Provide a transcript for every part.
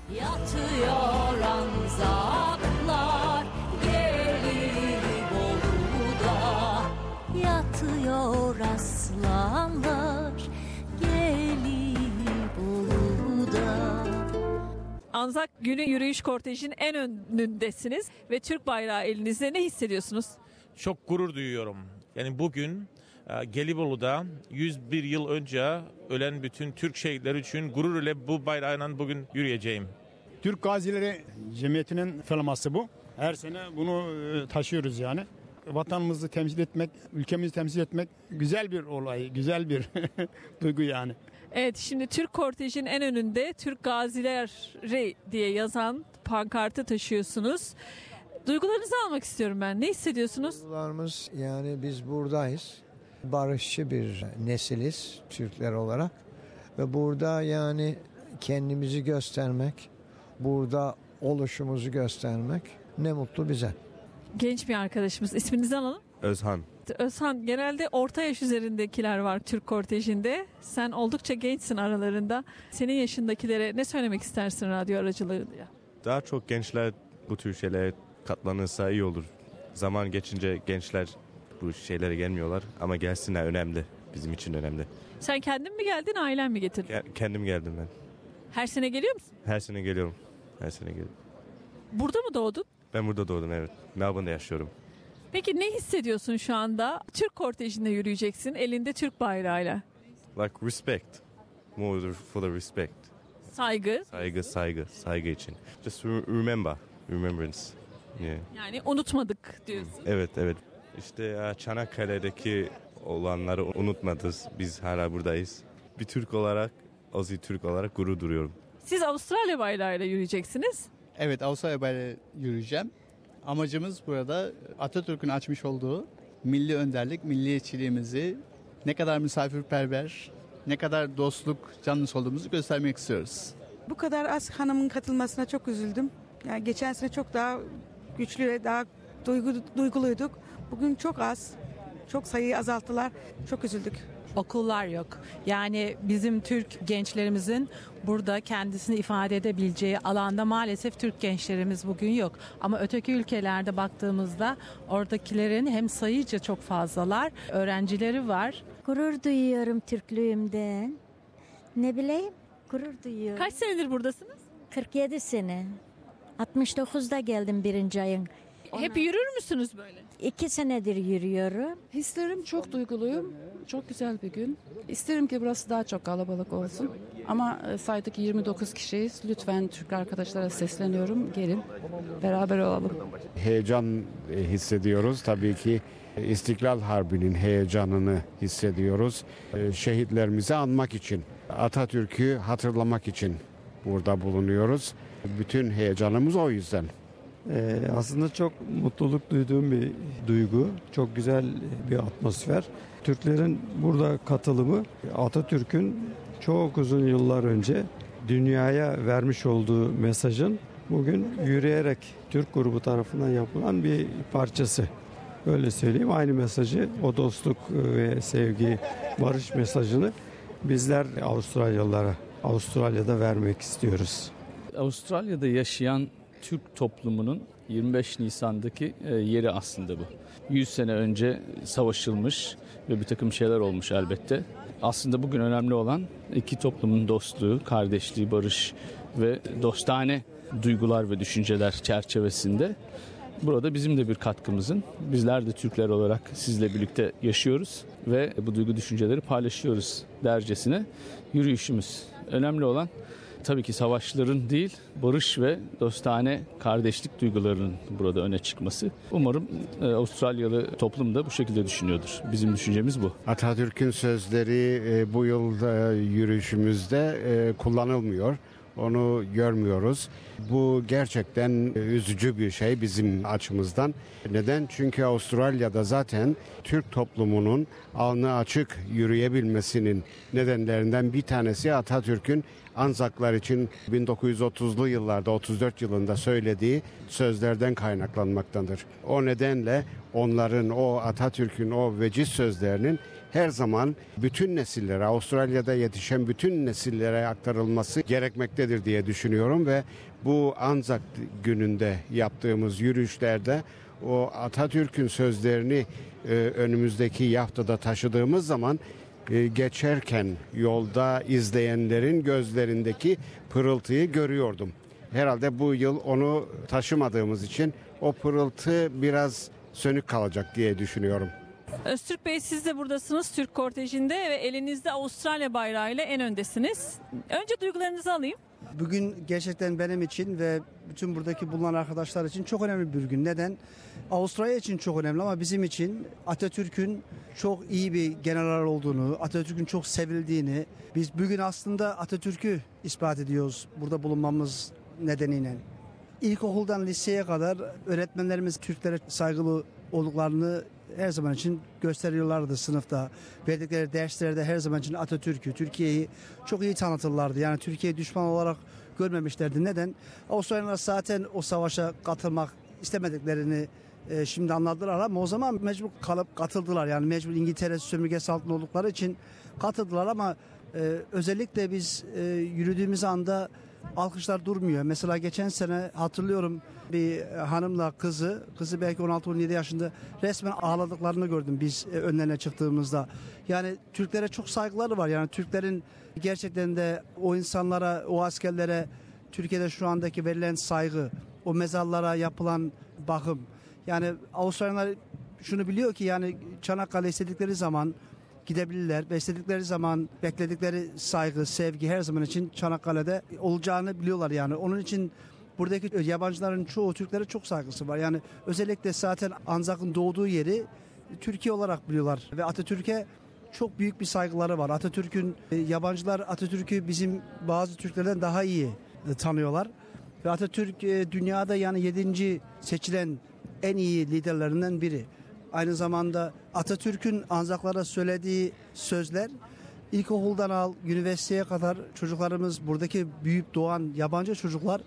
Yatıyor anzaklar Gelibolu'da, yatıyor aslanlar Gelibolu'da. Anzak Günü yürüyüş kortejinin en önündesiniz ve Türk bayrağı elinizde. Ne hissediyorsunuz? Çok gurur duyuyorum. Yani bugün Gelibolu'da 101 yıl önce ölen bütün Türk şehitleri için gurur ile bu bayrağıyla bugün yürüyeceğim. Türk Gazileri Cemiyeti'nin flaması bu. Her sene bunu taşıyoruz yani. Vatanımızı temsil etmek, ülkemizi temsil etmek güzel bir olay, güzel bir duygu yani. Evet, şimdi Türk kortejinin en önünde Türk Gazileri diye yazan pankartı taşıyorsunuz. Duygularınızı almak istiyorum ben. Ne hissediyorsunuz? Duygularımız, yani biz buradayız. Barışçı bir nesiliz Türkler olarak. Ve burada yani kendimizi göstermek, burada oluşumuzu göstermek ne mutlu bize. Genç bir arkadaşımız. İsminizi alalım. Özhan. Özhan, genelde orta yaş üzerindekiler var Türk kortejinde. Sen oldukça gençsin aralarında. Senin yaşındakilere ne söylemek istersin radyo aracılığıyla? Daha çok gençler bu tür şeylere katlanırsa iyi olur. Zaman geçince gençler bu şeylere gelmiyorlar ama gelsinler, önemli. Bizim için önemli. Sen kendin mi geldin, ailen mi getirdi? Kendim geldim ben. Her sene geliyor musun? Her sene geliyorum. Her sene geliyorum. Burada mı doğdun? Ben burada doğdum, evet. Melbourne'da yaşıyorum. Peki ne hissediyorsun şu anda? Türk kortejinde yürüyeceksin, elinde Türk bayrağıyla. Like respect. More for the respect. Saygı. Saygı için. Just remember. Remembrance. Yeah. Yani unutmadık diyorsun. Evet. İşte Çanakkale'deki olanları unutmadız. Biz hala buradayız. Bir Türk olarak, Aussie Türk olarak gurur duyuyorum. Siz Avustralya bayrağıyla yürüyeceksiniz. Evet, Avustralya bayrağıyla yürüyeceğim. Amacımız burada Atatürk'ün açmış olduğu milli önderlik, milliyetçiliğimizi, ne kadar misafirperver, ne kadar dostluk canlısı olduğumuzu göstermek istiyoruz. Bu kadar az hanımın katılmasına çok üzüldüm. Yani geçen sene çok daha güçlü ve daha duyguluyduk. Bugün çok az, çok sayıyı azalttılar. Çok üzüldük. Okullar yok. Yani bizim Türk gençlerimizin burada kendisini ifade edebileceği alanda maalesef Türk gençlerimiz bugün yok. Ama öteki ülkelerde baktığımızda oradakilerin hem sayıca çok fazlalar, öğrencileri var. Gurur duyuyorum Türklüğümden. Ne bileyim, gurur duyuyorum. Kaç senedir buradasınız? 47 sene. 69'da geldim 1. ayın. Hep yürür müsünüz böyle? 2 senedir yürüyorum. Hislerim çok duyguluyum. Çok güzel bir gün. İsterim ki burası daha çok kalabalık olsun. Ama saydık 29 kişiyiz. Lütfen Türk arkadaşlara sesleniyorum. Gelin beraber olalım. Heyecan hissediyoruz. Tabii ki İstiklal Harbi'nin heyecanını hissediyoruz. Şehitlerimizi anmak için, Atatürk'ü hatırlamak için burada bulunuyoruz. Bütün heyecanımız o yüzden. Aslında çok mutluluk duyduğum bir duygu. Çok güzel bir atmosfer. Türklerin burada katılımı Atatürk'ün çok uzun yıllar önce dünyaya vermiş olduğu mesajın bugün yürüyerek Türk grubu tarafından yapılan bir parçası. Öyle söyleyeyim, aynı mesajı, o dostluk ve sevgi, barış mesajını bizler Avustralyalılara, Avustralya'da vermek istiyoruz. Avustralya'da yaşayan Türk toplumunun 25 Nisan'daki yeri aslında bu. 100 sene önce savaşılmış ve bir takım şeyler olmuş elbette. Aslında bugün önemli olan iki toplumun dostluğu, kardeşliği, barış ve dostane duygular ve düşünceler çerçevesinde burada bizim de bir katkımızın, bizler de Türkler olarak sizle birlikte yaşıyoruz ve bu duygu düşünceleri paylaşıyoruz dercesine yürüyüşümüz. Önemli olan tabii ki savaşların değil, barış ve dostane kardeşlik duygularının burada öne çıkması. Umarım Avustralyalı toplum da bu şekilde düşünüyordur. Bizim düşüncemiz bu. Atatürk'ün sözleri bu yılda yürüyüşümüzde kullanılmıyor. Onu görmüyoruz. Bu gerçekten üzücü bir şey bizim açımızdan. Neden? Çünkü Avustralya'da zaten Türk toplumunun alnı açık yürüyebilmesinin nedenlerinden bir tanesi Atatürk'ün Anzaklar için 1930'lu yıllarda, 34 yılında söylediği sözlerden kaynaklanmaktadır. O nedenle onların, o Atatürk'ün o veciz sözlerinin her zaman bütün nesillere, Avustralya'da yetişen bütün nesillere aktarılması gerekmektedir diye düşünüyorum ve bu Anzac gününde yaptığımız yürüyüşlerde o Atatürk'ün sözlerini önümüzdeki yaftada taşıdığımız zaman geçerken yolda izleyenlerin gözlerindeki pırıltıyı görüyordum. Herhalde bu yıl onu taşımadığımız için o pırıltı biraz sönük kalacak diye düşünüyorum. Öztürk Bey, siz de buradasınız Türk kortejinde ve elinizde Avustralya bayrağıyla en öndesiniz. Önce duygularınızı alayım. Bugün gerçekten benim için ve bütün buradaki bulunan arkadaşlar için çok önemli bir gün. Neden? Avustralya için çok önemli ama bizim için Atatürk'ün çok iyi bir general olduğunu, Atatürk'ün çok sevildiğini, biz bugün aslında Atatürk'ü ispat ediyoruz burada bulunmamız nedeniyle. İlkokuldan liseye kadar öğretmenlerimiz Türklere saygılı olduklarını her zaman için gösteriyorlardı sınıfta. Verdikleri derslerde her zaman için Atatürk'ü, Türkiye'yi çok iyi tanıtırlardı. Yani Türkiye'yi düşman olarak görmemişlerdi. Neden? Avustralyalılar zaten o savaşa katılmak istemediklerini şimdi anladılar ama o zaman mecbur kalıp katıldılar. Yani mecbur İngiltere sömürgesi altında oldukları için katıldılar ama özellikle biz yürüdüğümüz anda alkışlar durmuyor. Mesela geçen sene hatırlıyorum bir hanımla kızı belki 16-17 yaşında resmen ağladıklarını gördüm biz önlerine çıktığımızda. Yani Türklere çok saygıları var. Yani Türklerin gerçekten de o insanlara, o askerlere Türkiye'de şu andaki verilen saygı, o mezarlara yapılan bakım. Yani Avustralyalılar şunu biliyor ki yani Çanakkale istedikleri zaman gidebilirler ve istedikleri zaman bekledikleri saygı, sevgi her zaman için Çanakkale'de olacağını biliyorlar yani. Onun için buradaki yabancıların çoğu Türklere çok saygısı var. Yani özellikle zaten Anzac'ın doğduğu yeri Türkiye olarak biliyorlar ve Atatürk'e çok büyük bir saygıları var. Atatürk'ün yabancılar Atatürk'ü bizim bazı Türklerden daha iyi tanıyorlar. Ve Atatürk dünyada yani 7. seçilen en iyi liderlerinden biri. Aynı zamanda Atatürk'ün Anzaclara söylediği sözler ilkokuldan al, üniversiteye kadar çocuklarımız, buradaki büyüyüp doğan yabancı çocuklar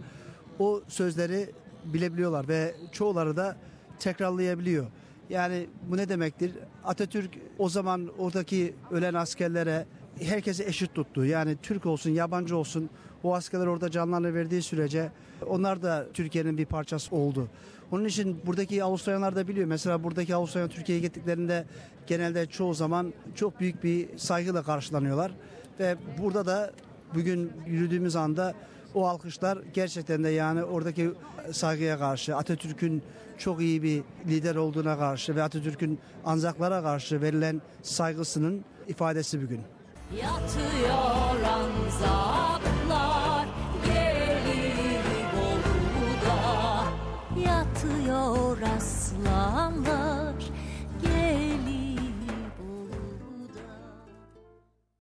o sözleri bilebiliyorlar ve çoğuları da tekrarlayabiliyor. Yani bu ne demektir? Atatürk o zaman oradaki ölen askerlere herkesi eşit tuttu. Yani Türk olsun, yabancı olsun o askerler orada canlarını verdiği sürece onlar da Türkiye'nin bir parçası oldu. Onun için buradaki Avustralyalılar da biliyor. Mesela buradaki Avustralyalılar Türkiye'ye gittiklerinde genelde çoğu zaman çok büyük bir saygıyla karşılanıyorlar. Ve burada da bugün yürüdüğümüz anda o alkışlar gerçekten de yani oradaki saygıya karşı, Atatürk'ün çok iyi bir lider olduğuna karşı ve Atatürk'ün Anzaclara karşı verilen saygısının ifadesi bugün. Yatıyor Anzaclar Gelibolu'da, yatıyor aslanlar.